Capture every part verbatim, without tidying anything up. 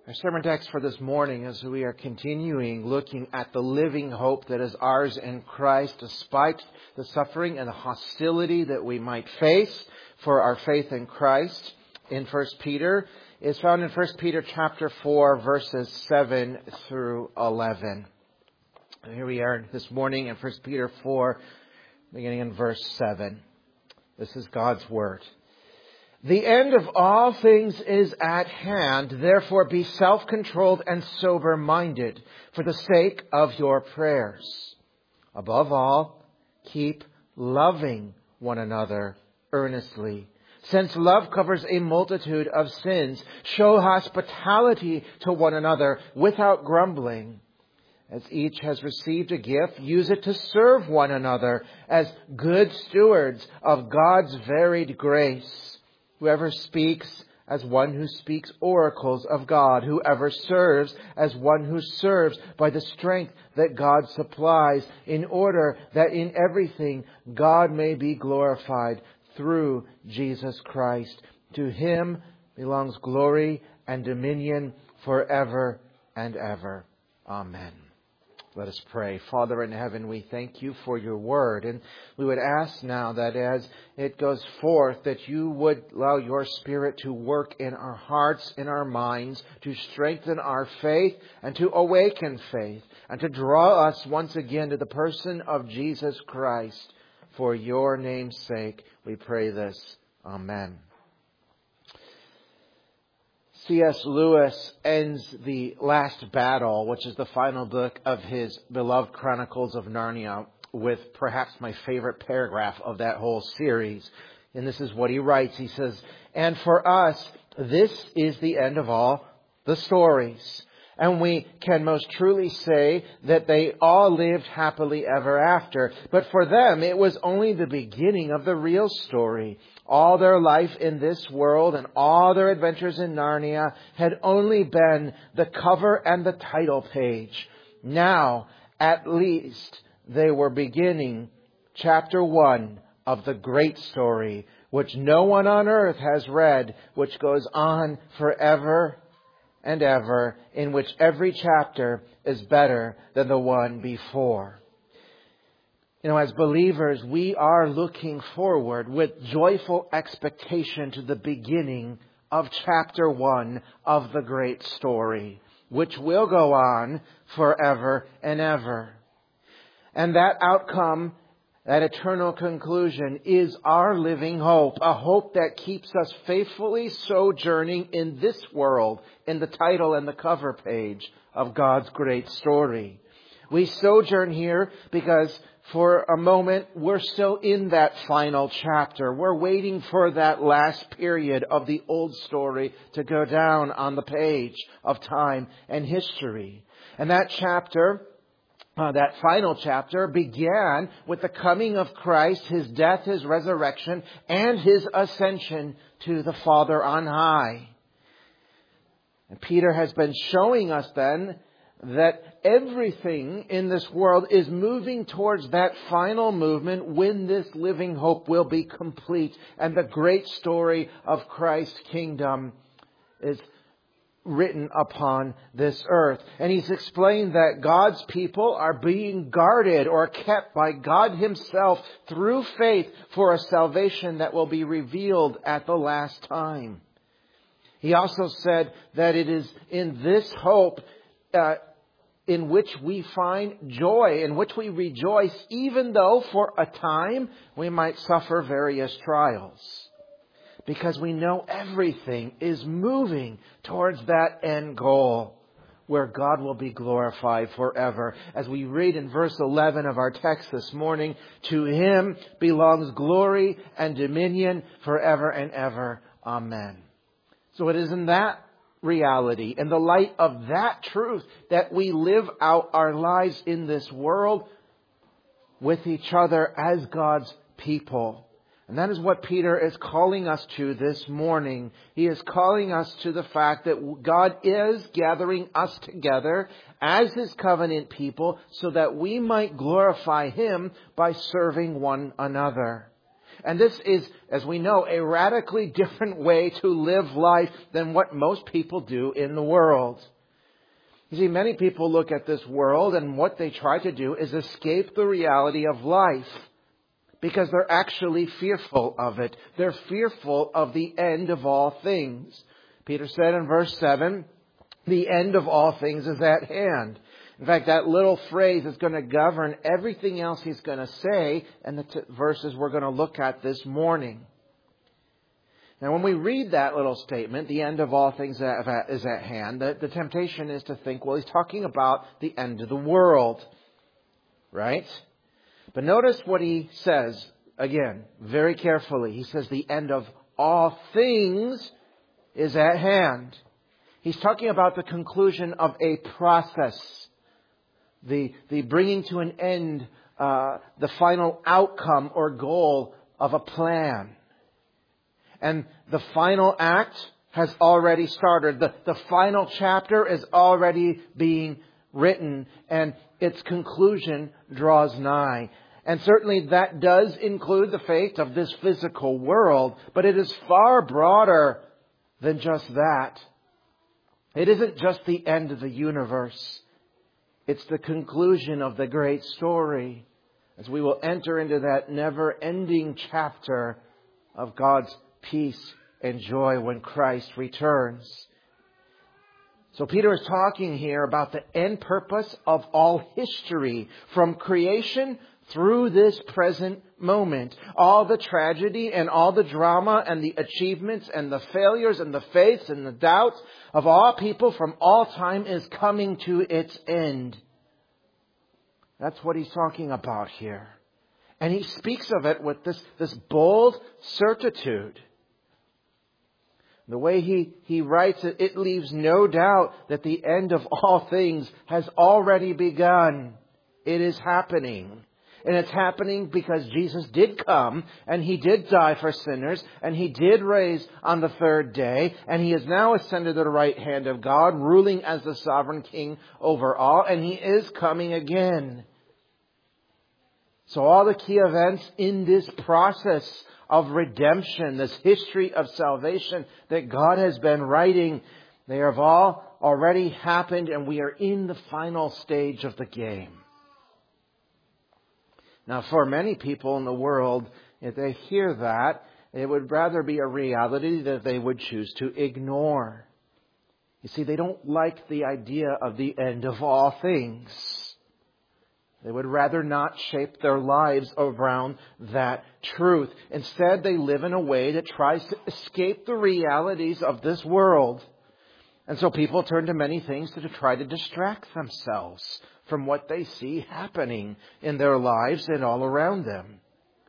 Our sermon text for this morning, as we are continuing looking at the living hope that is ours in Christ, despite the suffering and the hostility that we might face for our faith in Christ, in First Peter, is found in First Peter chapter four, verses seven through eleven. And here we are this morning in First Peter four, beginning in verse seven. This is God's Word. The end of all things is at hand. Therefore be self-controlled and sober-minded for the sake of your prayers. Above all, keep loving one another earnestly. Since love covers a multitude of sins, show hospitality to one another without grumbling. As each has received a gift, use it to serve one another as good stewards of God's varied grace. Whoever speaks as one who speaks oracles of God. Whoever serves as one who serves by the strength that God supplies, in order that in everything God may be glorified through Jesus Christ. To Him belongs glory and dominion forever and ever. Amen. Let us pray. Father in heaven, we thank you for your word. And we would ask now that as it goes forth, that you would allow your Spirit to work in our hearts, in our minds, to strengthen our faith and to awaken faith and to draw us once again to the person of Jesus Christ. For your name's sake, we pray this. Amen. C S Lewis ends The Last Battle, which is the final book of his beloved Chronicles of Narnia, with perhaps my favorite paragraph of that whole series. And this is what he writes. He says, "And for us, this is the end of all the stories. And we can most truly say that they all lived happily ever after. But for them, it was only the beginning of the real story. All their life in this world and all their adventures in Narnia had only been the cover and the title page. Now, at least, they were beginning chapter one of the great story, which no one on earth has read, which goes on forever and ever, in which every chapter is better than the one before." You know, as believers, we are looking forward with joyful expectation to the beginning of chapter one of the great story, which will go on forever and ever. And that outcome, that eternal conclusion, is our living hope, a hope that keeps us faithfully sojourning in this world, in the title and the cover page of God's great story. We sojourn here because for a moment we're still in that final chapter. We're waiting for that last period of the old story to go down on the page of time and history. And that chapter, Uh, that final chapter, began with the coming of Christ, His death, His resurrection, and His ascension to the Father on high. And Peter has been showing us then that everything in this world is moving towards that final movement when this living hope will be complete and the great story of Christ's kingdom is written upon this earth. And he's explained that God's people are being guarded or kept by God Himself through faith for a salvation that will be revealed at the last time. He also said that it is in this hope uh, in which we find joy, in which we rejoice, even though for a time we might suffer various trials. Because we know everything is moving towards that end goal where God will be glorified forever. As we read in verse eleven of our text this morning, to Him belongs glory and dominion forever and ever. Amen. So it is in that reality, in the light of that truth, that we live out our lives in this world with each other as God's people. And that is what Peter is calling us to this morning. He is calling us to the fact that God is gathering us together as His covenant people so that we might glorify Him by serving one another. And this is, as we know, a radically different way to live life than what most people do in the world. You see, many people look at this world and what they try to do is escape the reality of life because they're actually fearful of it. They're fearful of the end of all things. Peter said in verse seven, the end of all things is at hand. In fact, that little phrase is going to govern everything else he's going to say in the t- verses we're going to look at this morning. Now, when we read that little statement, the end of all things is at hand, the, the temptation is to think, well, he's talking about the end of the world, right? But notice what he says, again, very carefully. He says the end of all things is at hand. He's talking about the conclusion of a process. The, the bringing to an end, uh, the final outcome or goal of a plan. And the final act has already started. The, the final chapter is already being written, and its conclusion draws nigh. And certainly that does include the fate of this physical world, but it is far broader than just that. It isn't just the end of the universe. It's the conclusion of the great story as we will enter into that never-ending chapter of God's peace and joy when Christ returns. So Peter is talking here about the end purpose of all history, from creation through this present moment. All the tragedy and all the drama and the achievements and the failures and the faiths and the doubts of all people from all time is coming to its end. That's what he's talking about here. And he speaks of it with this, this bold certitude. The way he, he writes it, it leaves no doubt that the end of all things has already begun. It is happening. And it's happening because Jesus did come and He did die for sinners and He did raise on the third day, and He is now ascended to the right hand of God, ruling as the sovereign King over all, and He is coming again. So all the key events in this process of redemption, this history of salvation that God has been writing, they have all already happened, and we are in the final stage of the game. Now, for many people in the world, if they hear that, it would rather be a reality that they would choose to ignore. You see, they don't like the idea of the end of all things. They would rather not shape their lives around that truth. Instead, they live in a way that tries to escape the realities of this world. And so people turn to many things to try to distract themselves from what they see happening in their lives and all around them.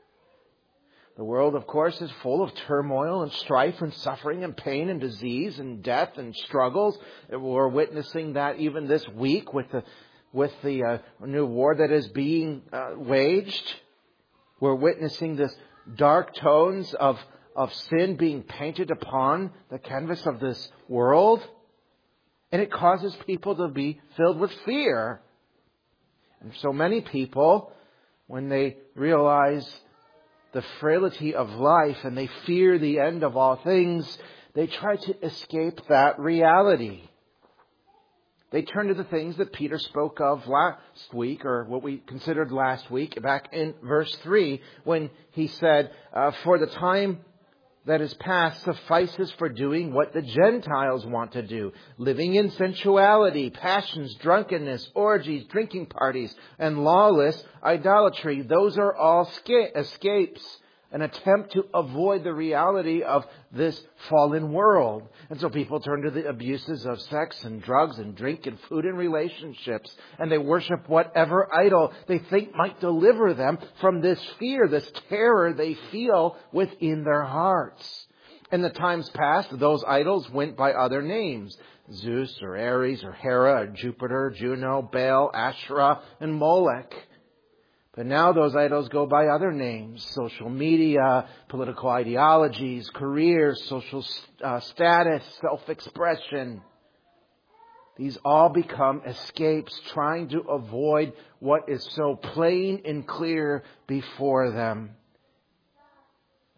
The world, of course, is full of turmoil and strife and suffering and pain and disease and death and struggles. We're witnessing that even this week with the with the uh, new war that is being uh, waged. We're witnessing this dark tones of, of sin being painted upon the canvas of this world. And it causes people to be filled with fear. And so many people, when they realize the frailty of life and they fear the end of all things, they try to escape that reality. They turn to the things that Peter spoke of last week, or what we considered last week, back in verse three, when he said, uh, for the time that is past suffices for doing what the Gentiles want to do, living in sensuality, passions, drunkenness, orgies, drinking parties, and lawless idolatry. Those are all sca- escapes, an attempt to avoid the reality of this fallen world. And so people turn to the abuses of sex and drugs and drink and food and relationships, and they worship whatever idol they think might deliver them from this fear, this terror they feel within their hearts. In the times past, those idols went by other names: Zeus or Ares or Hera or Jupiter, Juno, Baal, Asherah, and Molech. But now those idols go by other names: social media, political ideologies, careers, social uh, status, self-expression. These all become escapes, trying to avoid what is so plain and clear before them.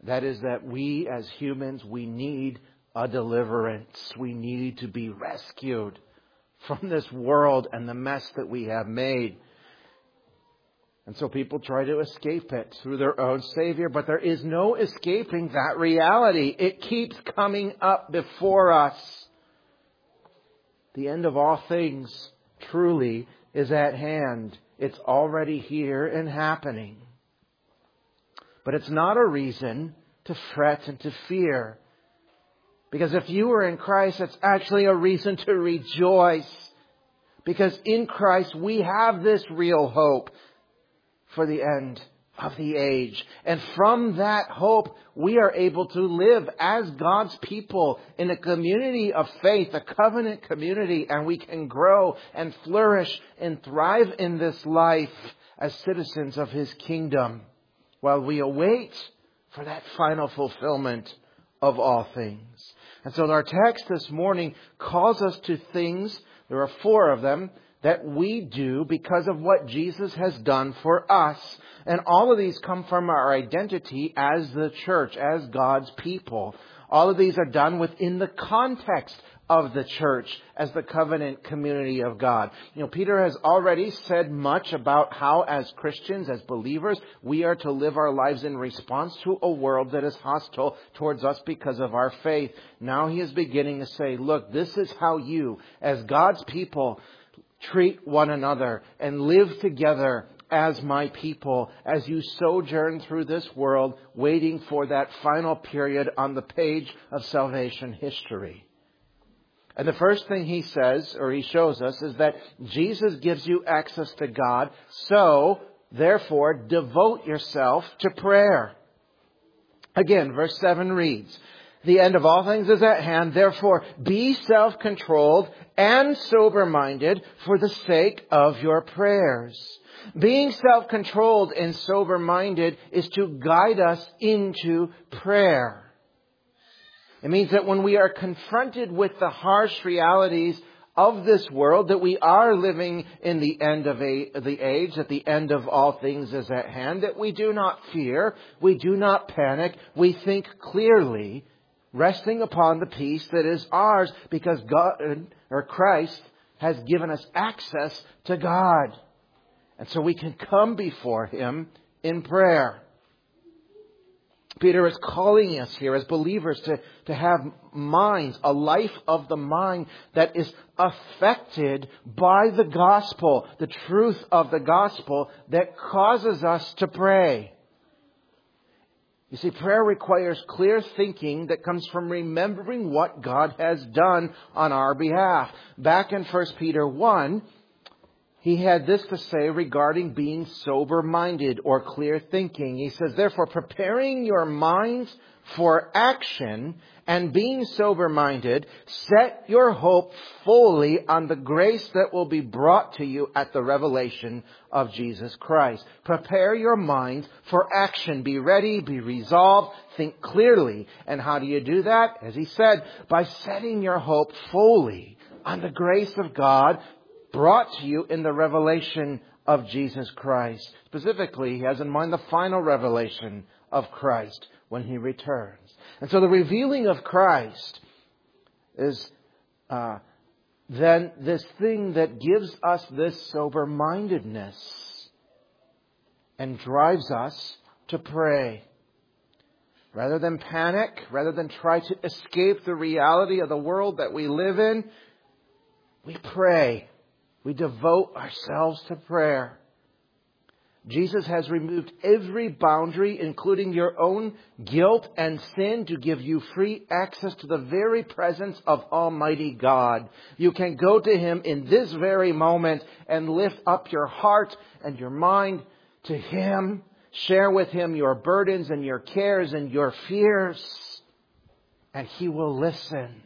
That is that we as humans, we need a deliverance. We need to be rescued from this world and the mess that we have made. And so people try to escape it through their own Savior, but there is no escaping that reality. It keeps coming up before us. The end of all things truly is at hand. It's already here and happening. But it's not a reason to fret and to fear. Because if you are in Christ, it's actually a reason to rejoice. Because in Christ we have this real hope for the end of the age. And from that hope, we are able to live as God's people in a community of faith, a covenant community, and we can grow and flourish and thrive in this life as citizens of His kingdom while we await for that final fulfillment of all things. And so our text this morning calls us to things, there are four of them, that we do because of what Jesus has done for us. And all of these come from our identity as the church, as God's people. All of these are done within the context of the church as the covenant community of God. You know, Peter has already said much about how as Christians, as believers, we are to live our lives in response to a world that is hostile towards us because of our faith. Now he is beginning to say, look, this is how you, as God's people, treat one another and live together as my people as you sojourn through this world waiting for that final period on the page of salvation history. And the first thing he says, or he shows us, is that Jesus gives you access to God. So, therefore, devote yourself to prayer. Again, verse seven reads, the end of all things is at hand. Therefore, be self-controlled and sober-minded for the sake of your prayers. Being self-controlled and sober-minded is to guide us into prayer. It means that when we are confronted with the harsh realities of this world, that we are living in the end of a, the age, that the end of all things is at hand, that we do not fear, we do not panic, we think clearly, resting upon the peace that is ours because God, or Christ, has given us access to God. And so we can come before Him in prayer. Peter is calling us here as believers to, to have minds, a life of the mind that is affected by the gospel, the truth of the gospel that causes us to pray. You see, prayer requires clear thinking that comes from remembering what God has done on our behalf. Back in First Peter one, he had this to say regarding being sober-minded or clear thinking. He says, therefore, preparing your minds for action and being sober-minded, set your hope fully on the grace that will be brought to you at the revelation of Jesus Christ. Prepare your minds for action. Be ready, be resolved, think clearly. And how do you do that? As he said, by setting your hope fully on the grace of God brought to you in the revelation of Jesus Christ. Specifically, he has in mind the final revelation of Christ when He returns. And so the revealing of Christ is uh, then this thing that gives us this sober-mindedness and drives us to pray. Rather than panic, rather than try to escape the reality of the world that we live in, we pray. We devote ourselves to prayer. Jesus has removed every boundary, including your own guilt and sin, to give you free access to the very presence of Almighty God. You can go to Him in this very moment and lift up your heart and your mind to Him. Share with Him your burdens and your cares and your fears, and He will listen.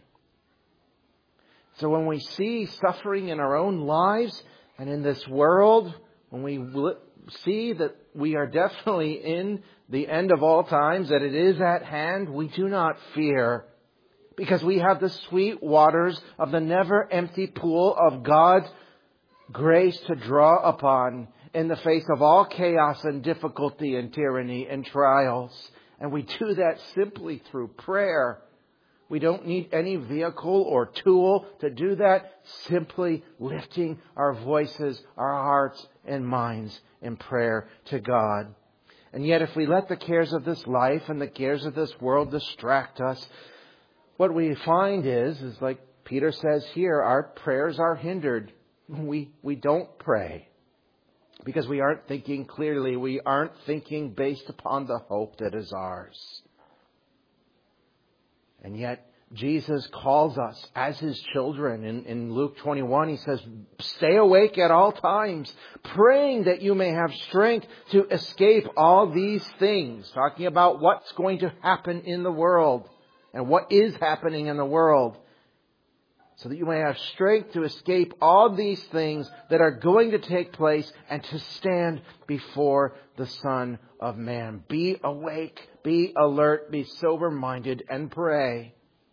So when we see suffering in our own lives and in this world, when we see that we are definitely in the end of all times, that it is at hand, we do not fear. Because we have the sweet waters of the never empty pool of God's grace to draw upon in the face of all chaos and difficulty and tyranny and trials. And we do that simply through prayer. We don't need any vehicle or tool to do that. Simply lifting our voices, our hearts and minds in prayer to God. And yet if we let the cares of this life and the cares of this world distract us, what we find is, is like Peter says here, our prayers are hindered. We, we don't pray because we aren't thinking clearly. We aren't thinking based upon the hope that is ours. And yet Jesus calls us as His children. In, in Luke twenty-one, He says, stay awake at all times, praying that you may have strength to escape all these things. Talking about what's going to happen in the world and what is happening in the world. So that you may have strength to escape all these things that are going to take place and to stand before the Son of Man. Be awake, be alert, be sober-minded, and pray.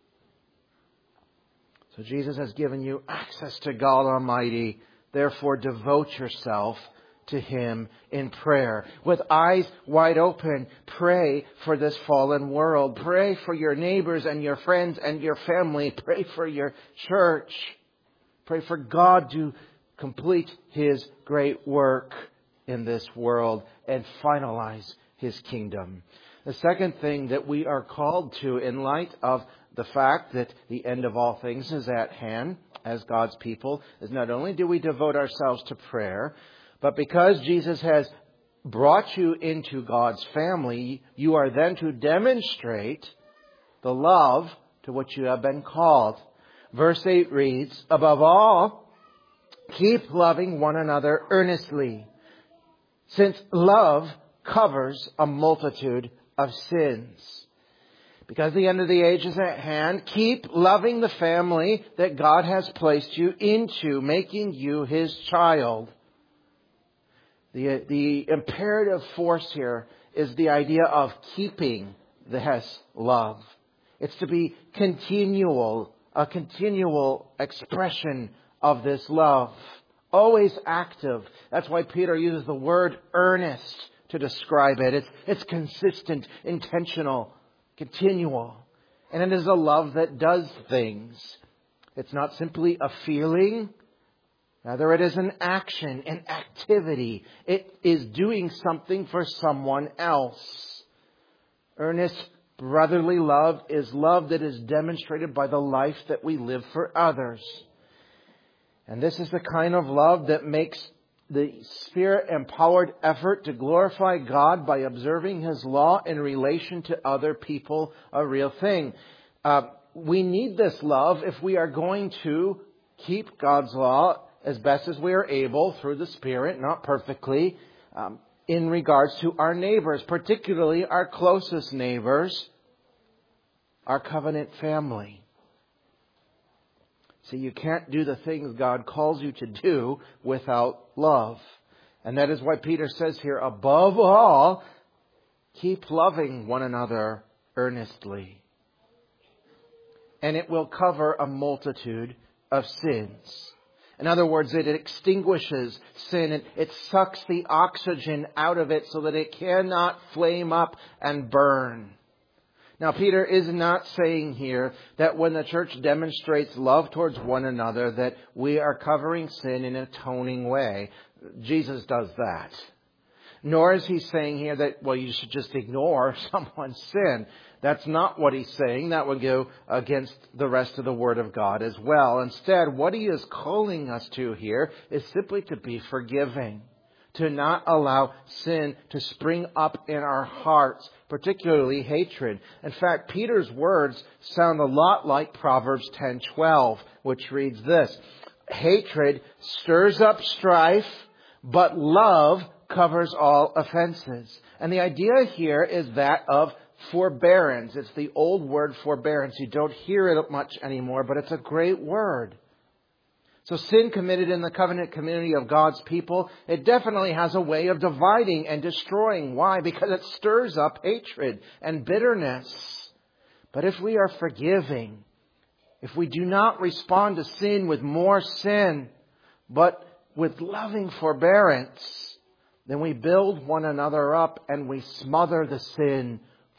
So Jesus has given you access to God Almighty. Therefore, devote yourself to Him in prayer. With eyes wide open, pray for this fallen world. Pray for your neighbors and your friends and your family. Pray for your church. Pray for God to complete His great work in this world and finalize His kingdom. The second thing that we are called to in light of the fact that the end of all things is at hand as God's people is not only do we devote ourselves to prayer, but because Jesus has brought you into God's family, you are then to demonstrate the love to which you have been called. Verse eight reads, above all, keep loving one another earnestly, since love covers a multitude of sins. Because the end of the age is at hand, keep loving the family that God has placed you into, making you His child. The, the imperative force here is the idea of keeping this love. It's to be continual, a continual expression of this love. Always active. That's why Peter uses the word earnest to describe it. It's, it's consistent, intentional, continual. And it is a love that does things. It's not simply a feeling. Rather, it is an action, an activity. It is doing something for someone else. Earnest brotherly love is love that is demonstrated by the life that we live for others. And this is the kind of love that makes the Spirit-empowered effort to glorify God by observing His law in relation to other people a real thing. Uh, we need this love if we are going to keep God's law as best as we are able through the Spirit, not perfectly, um, in regards to our neighbors, particularly our closest neighbors, our covenant family. See, you can't do the things God calls you to do without love. And that is why Peter says here, above all, keep loving one another earnestly. And it will cover a multitude of sins. In other words, it extinguishes sin and it sucks the oxygen out of it so that it cannot flame up and burn. Now, Peter is not saying here that when the church demonstrates love towards one another that we are covering sin in an atoning way. Jesus does that. Nor is he saying here that, well, you should just ignore someone's sin. That's not what he's saying. That would go against the rest of the Word of God as well. Instead, what he is calling us to here is simply to be forgiving. To not allow sin to spring up in our hearts, particularly hatred. In fact, Peter's words sound a lot like Proverbs ten twelve, which reads this: hatred stirs up strife, but love covers all offenses. And the idea here is that of forbearance. It's the old word forbearance. You don't hear it much anymore, but it's a great word. So sin committed in the covenant community of God's people, it definitely has a way of dividing and destroying. Why? Because it stirs up hatred and bitterness. But if we are forgiving, if we do not respond to sin with more sin, but with loving forbearance, then we build one another up and we smother the sin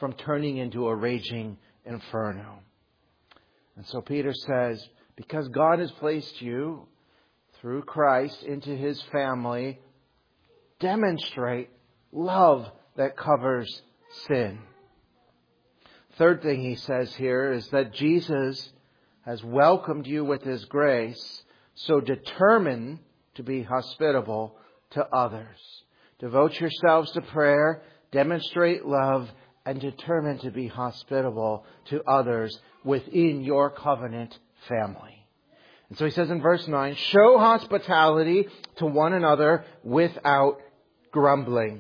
from turning into a raging inferno. And so Peter says, because God has placed you through Christ into His family, demonstrate love that covers sin. Third thing he says here is that Jesus has welcomed you with His grace, so determine to be hospitable to others. Devote yourselves to prayer, demonstrate love, and determine to be hospitable to others within your covenant family. And so he says in verse nine, show hospitality to one another without grumbling.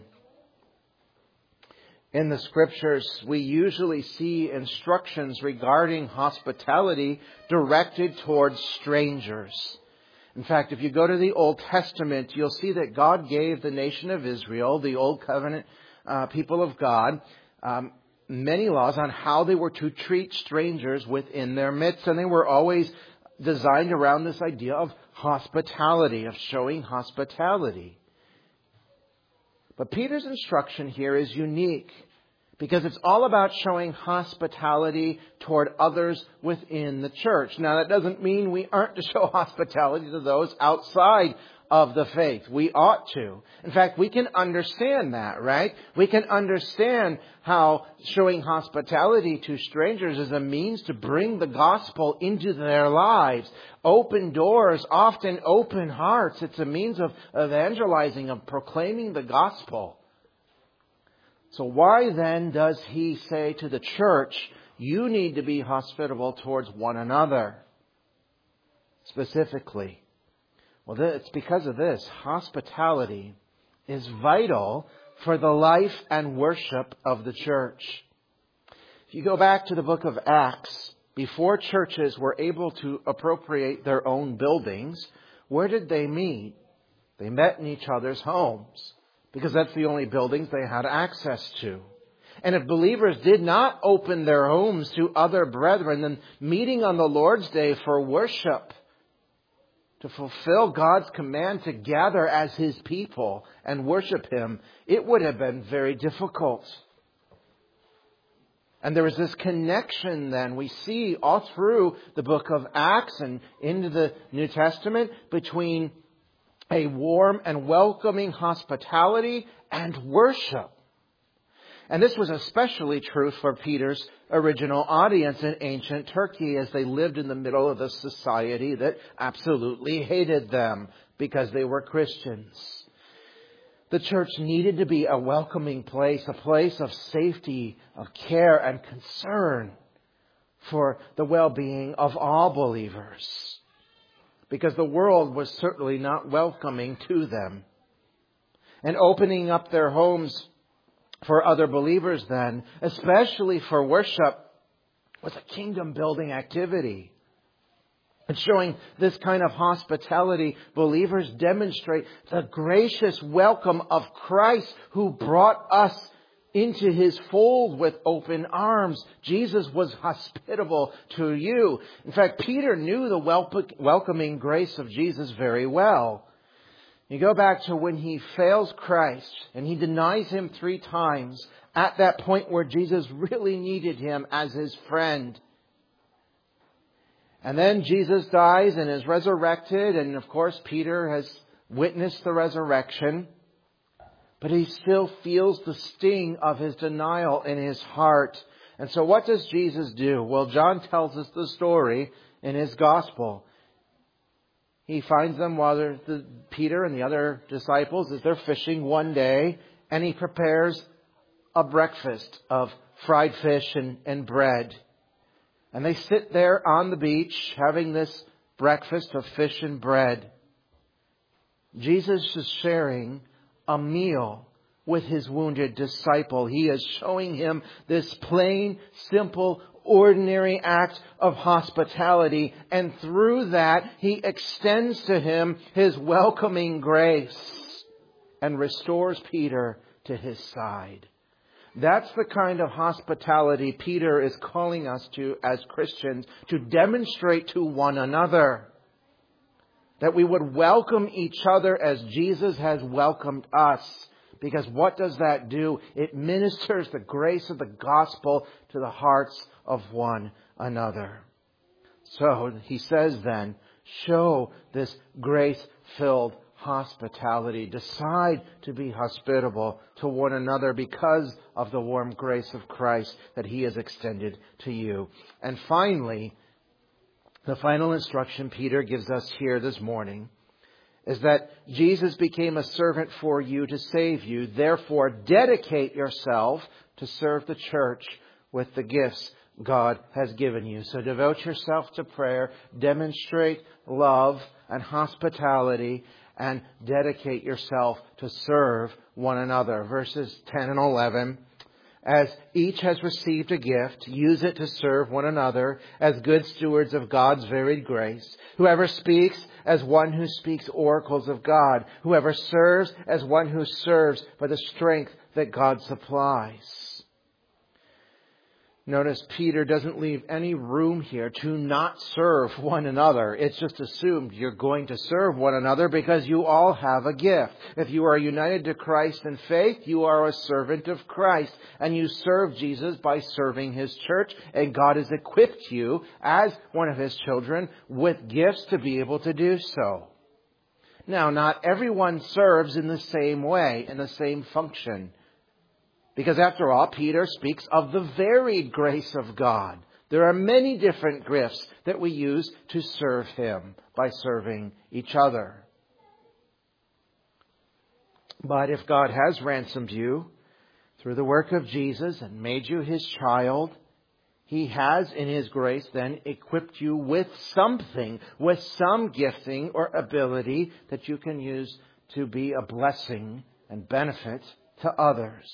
In the Scriptures, we usually see instructions regarding hospitality directed towards strangers. In fact, if you go to the Old Testament, you'll see that God gave the nation of Israel, the Old Covenant uh, people of God, um, many laws on how they were to treat strangers within their midst. And they were always designed around this idea of hospitality, of showing hospitality. But Peter's instruction here is unique because it's all about showing hospitality toward others within the church. Now, that doesn't mean we aren't to show hospitality to those outside of the faith. We ought to. In fact, we can understand that, right? We can understand how showing hospitality to strangers is a means to bring the gospel into their lives. Open doors, often open hearts. It's a means of evangelizing, of proclaiming the gospel. So why then does he say to the church, you need to be hospitable towards one another? Specifically. Well, it's because of this. Hospitality is vital for the life and worship of the church. If you go back to the book of Acts, before churches were able to appropriate their own buildings, where did they meet? They met in each other's homes, because that's the only buildings they had access to. And if believers did not open their homes to other brethren, then meeting on the Lord's Day for worship, to fulfill God's command to gather as His people and worship Him, it would have been very difficult. And there is this connection then we see all through the book of Acts and into the New Testament between a warm and welcoming hospitality and worship. And this was especially true for Peter's original audience in ancient Turkey, as they lived in the middle of a society that absolutely hated them because they were Christians. The church needed to be a welcoming place, a place of safety, of care and concern for the well-being of all believers, because the world was certainly not welcoming to them. And opening up their homes for other believers then, especially for worship, was a kingdom-building activity. And showing this kind of hospitality, believers demonstrate the gracious welcome of Christ, who brought us into His fold with open arms. Jesus was hospitable to you. In fact, Peter knew the welcoming grace of Jesus very well. You go back to when he fails Christ and he denies Him three times, at that point where Jesus really needed him as his friend. And then Jesus dies and is resurrected, and of course Peter has witnessed the resurrection, but he still feels the sting of his denial in his heart. And so what does Jesus do? Well, John tells us the story in his gospel. He finds them while they're, the, Peter and the other disciples, as they're fishing one day, and he prepares a breakfast of fried fish and, and bread. And they sit there on the beach having this breakfast of fish and bread. Jesus is sharing a meal with His wounded disciple. He is showing him this plain, simple, ordinary act of hospitality, and through that He extends to him His welcoming grace and restores Peter to his side. That's the kind of hospitality Peter is calling us to as Christians, to demonstrate to one another. That we would welcome each other as Jesus has welcomed us. Because what does that do? It ministers the grace of the gospel to the hearts of one another. So he says then, show this grace-filled hospitality. Decide to be hospitable to one another because of the warm grace of Christ that He has extended to you. And finally, the final instruction Peter gives us here this morning is that Jesus became a servant for you to save you. Therefore, dedicate yourself to serve the church with the gifts God has given you. So devote yourself to prayer, demonstrate love and hospitality, and dedicate yourself to serve one another. Verses ten and eleven. As each has received a gift, use it to serve one another as good stewards of God's varied grace. Whoever speaks, as one who speaks oracles of God. Whoever serves, as one who serves by the strength that God supplies. Notice Peter doesn't leave any room here to not serve one another. It's just assumed you're going to serve one another because you all have a gift. If you are united to Christ in faith, you are a servant of Christ. And you serve Jesus by serving His church. And God has equipped you as one of His children with gifts to be able to do so. Now, not everyone serves in the same way, in the same function. Because after all, Peter speaks of the varied grace of God. There are many different gifts that we use to serve Him by serving each other. But if God has ransomed you through the work of Jesus and made you His child, He has in His grace then equipped you with something, with some gifting or ability that you can use to be a blessing and benefit to others.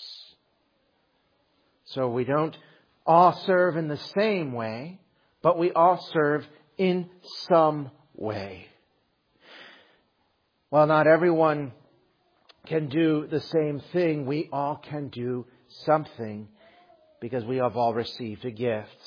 So we don't all serve in the same way, but we all serve in some way. While not everyone can do the same thing, we all can do something because we have all received a gift.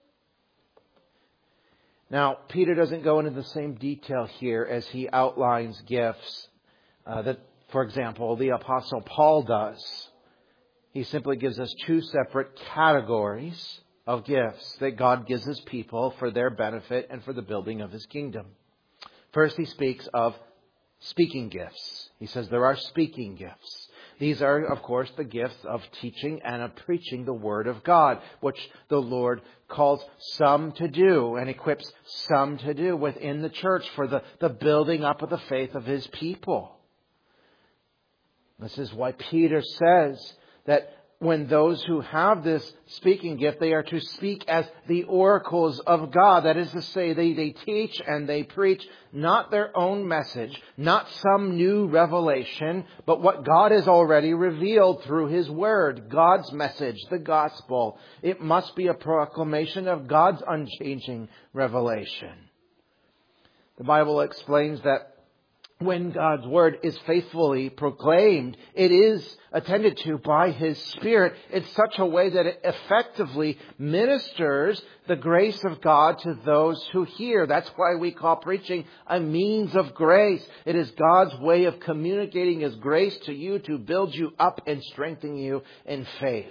Now, Peter doesn't go into the same detail here as he outlines gifts uh, that, for example, the Apostle Paul does. He simply gives us two separate categories of gifts that God gives His people for their benefit and for the building of His kingdom. First, he speaks of speaking gifts. He says there are speaking gifts. These are, of course, the gifts of teaching and of preaching the Word of God, which the Lord calls some to do and equips some to do within the church for the, the building up of the faith of His people. This is why Peter says that when those who have this speaking gift, they are to speak as the oracles of God. That is to say, they, they teach and they preach not their own message, not some new revelation, but what God has already revealed through His Word, God's message, the gospel. It must be a proclamation of God's unchanging revelation. The Bible explains that when God's Word is faithfully proclaimed, it is attended to by His Spirit in such a way that it effectively ministers the grace of God to those who hear. That's why we call preaching a means of grace. It is God's way of communicating His grace to you to build you up and strengthen you in faith.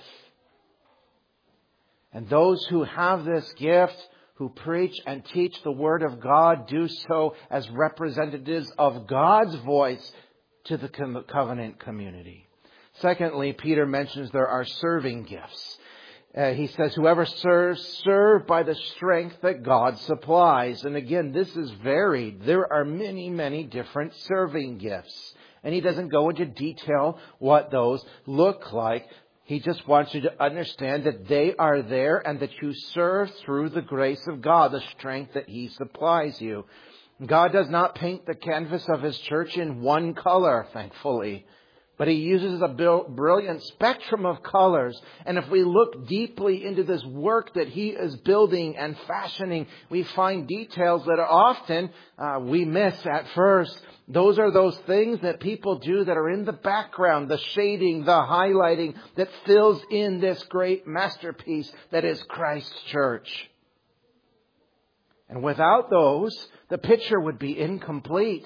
And those who have this gift, who preach and teach the Word of God, do so as representatives of God's voice to the covenant community. Secondly, Peter mentions there are serving gifts. Uh, he says, whoever serves, serve by the strength that God supplies. And again, this is varied. There are many, many different serving gifts. And he doesn't go into detail what those look like. He just wants you to understand that they are there and that you serve through the grace of God, the strength that He supplies you. God does not paint the canvas of His church in one color, thankfully. But He uses a brilliant spectrum of colors. And if we look deeply into this work that He is building and fashioning, we find details that often uh, we miss at first. Those are those things that people do that are in the background, the shading, the highlighting that fills in this great masterpiece that is Christ's church. And without those, the picture would be incomplete.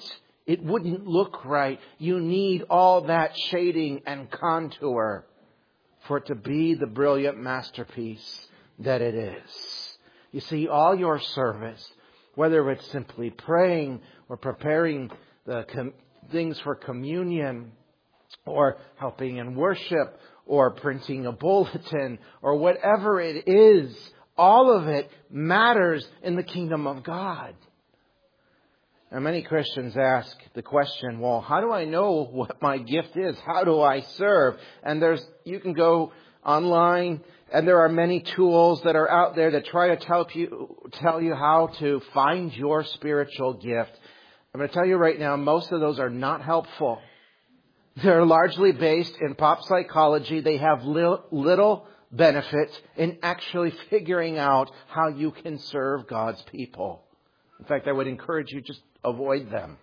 It wouldn't look right. You need all that shading and contour for it to be the brilliant masterpiece that it is. You see, all your service, whether it's simply praying or preparing the com- things for communion or helping in worship or printing a bulletin or whatever it is, all of it matters in the kingdom of God. Now, many Christians ask the question, well, how do I know what my gift is? How do I serve? And there's, you can go online and there are many tools that are out there that try to tell you, tell you how to find your spiritual gift. I'm going to tell you right now, most of those are not helpful. They're largely based in pop psychology. They have little, little benefit in actually figuring out how you can serve God's people. In fact, I would encourage you just avoid them.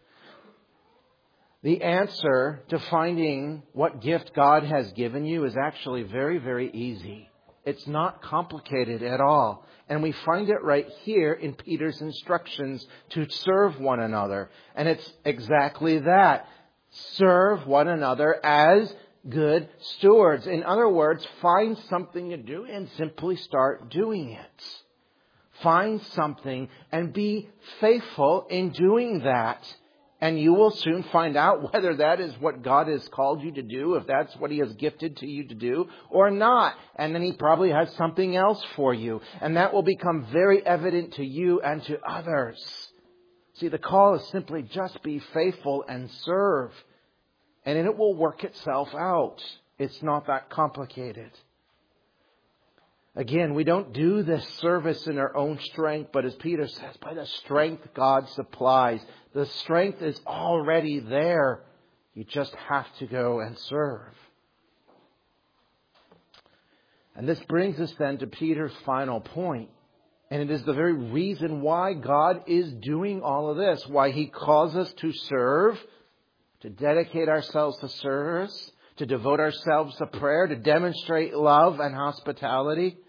The answer to finding what gift God has given you is actually very, very easy. It's not complicated at all. And we find it right here in Peter's instructions to serve one another. And it's exactly that. Serve one another as good stewards. In other words, find something to do and simply start doing it. Find something and be faithful in doing that. And you will soon find out whether that is what God has called you to do, if that's what He has gifted to you to do, or not. And then He probably has something else for you. And that will become very evident to you and to others. See, the call is simply just be faithful and serve. And it will work itself out. It's not that complicated. Again, we don't do this service in our own strength, but as Peter says, by the strength God supplies. The strength is already there. You just have to go and serve. And this brings us then to Peter's final point. And it is the very reason why God is doing all of this, why He calls us to serve, to dedicate ourselves to service, to devote ourselves to prayer, to demonstrate love and hospitality.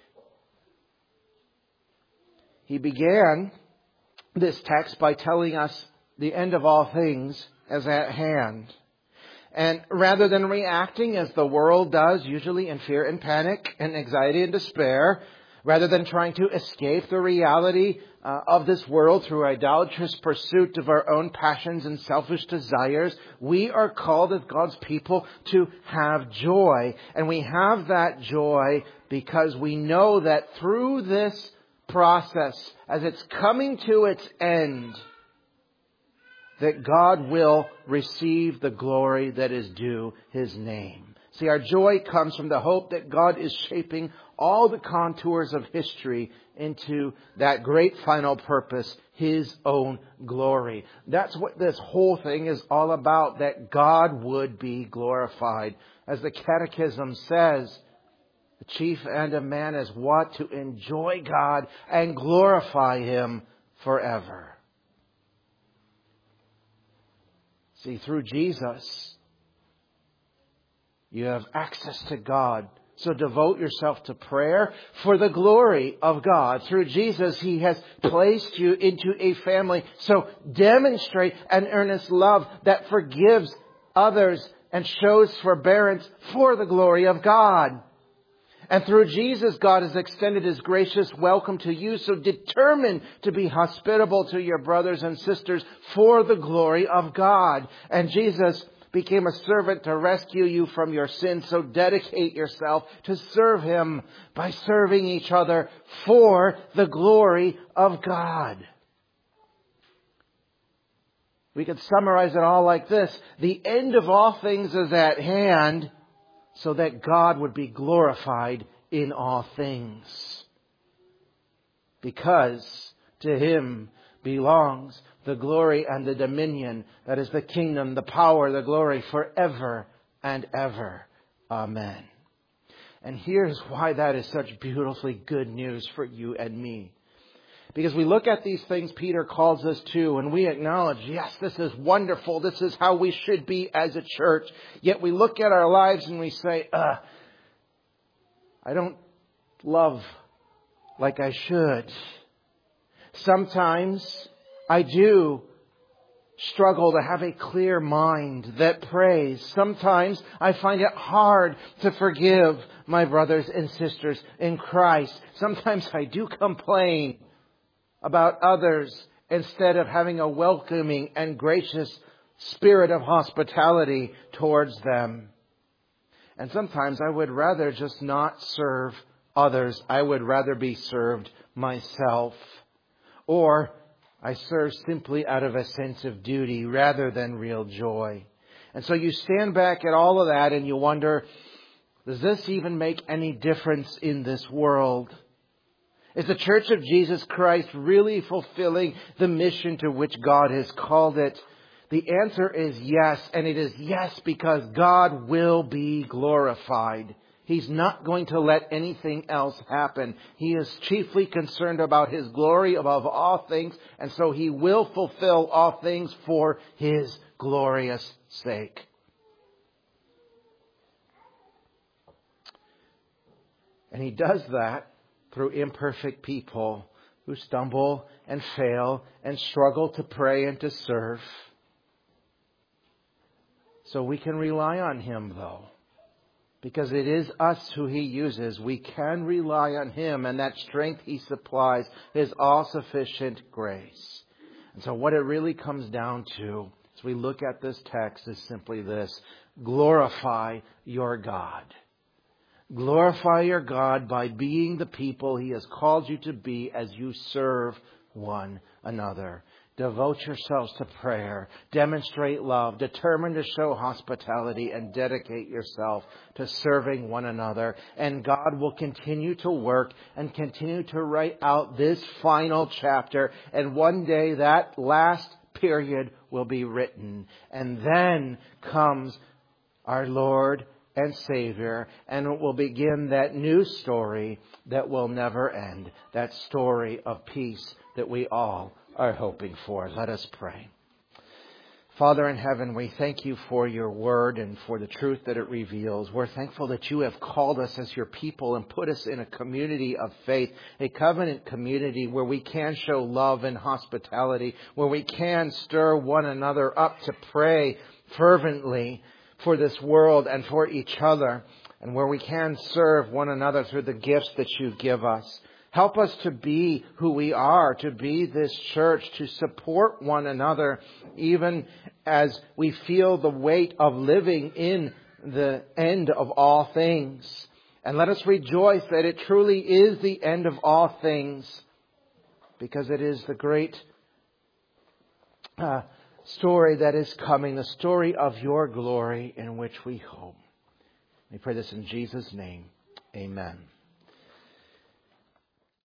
He began this text by telling us the end of all things is at hand. And rather than reacting as the world does, usually in fear and panic and anxiety and despair, rather than trying to escape the reality uh, of this world through idolatrous pursuit of our own passions and selfish desires, we are called as God's people to have joy. And we have that joy because we know that through this process, as it's coming to its end, that God will receive the glory that is due His name. See, our joy comes from the hope that God is shaping all the contours of history into that great final purpose, His own glory. That's what this whole thing is all about, that God would be glorified. As the Catechism says, the chief end of man is what? To enjoy God and glorify Him forever. See, through Jesus, you have access to God. So devote yourself to prayer for the glory of God. Through Jesus, He has placed you into a family. So demonstrate an earnest love that forgives others and shows forbearance for the glory of God. And through Jesus, God has extended His gracious welcome to you. So determine to be hospitable to your brothers and sisters for the glory of God. And Jesus became a servant to rescue you from your sins. So dedicate yourself to serve Him by serving each other for the glory of God. We could summarize it all like this. The end of all things is at hand, so that God would be glorified in all things. Because to Him belongs the glory and the dominion, that is the kingdom, the power, the glory forever and ever. Amen. And here's why that is such beautifully good news for you and me. Because we look at these things Peter calls us to, and we acknowledge, yes, this is wonderful. This is how we should be as a church. Yet we look at our lives and we say, uh, I don't love like I should. Sometimes I do struggle to have a clear mind that prays. Sometimes I find it hard to forgive my brothers and sisters in Christ. Sometimes I do complain about others instead of having a welcoming and gracious spirit of hospitality towards them. And sometimes I would rather just not serve others. I would rather be served myself. Or I serve simply out of a sense of duty rather than real joy. And so you stand back at all of that and you wonder, does this even make any difference in this world? Is the Church of Jesus Christ really fulfilling the mission to which God has called it? The answer is yes, and it is yes because God will be glorified. He's not going to let anything else happen. He is chiefly concerned about His glory above all things, and so He will fulfill all things for His glorious sake. And He does that through imperfect people who stumble and fail and struggle to pray and to serve. So we can rely on Him, though. Because it is us who He uses. We can rely on Him, and that strength He supplies is all-sufficient grace. And so what it really comes down to, as we look at this text, is simply this: glorify your God. Glorify your God by being the people He has called you to be as you serve one another. Devote yourselves to prayer. Demonstrate love. Determine to show hospitality and dedicate yourself to serving one another. And God will continue to work and continue to write out this final chapter. And one day that last period will be written. And then comes our Lord and Savior, and it will begin that new story that will never end. That story of peace that we all are hoping for. Let us pray. Father in heaven, we thank you for your word and for the truth that it reveals. We're thankful that you have called us as your people and put us in a community of faith, a covenant community where we can show love and hospitality, where we can stir one another up to pray fervently for this world and for each other, and where we can serve one another through the gifts that you give us. Help us to be who we are, to be this church, to support one another, even as we feel the weight of living in the end of all things. And let us rejoice that it truly is the end of all things, because it is the great uh, story that is coming, the story of your glory in which we hope. We pray this in Jesus' name. Amen.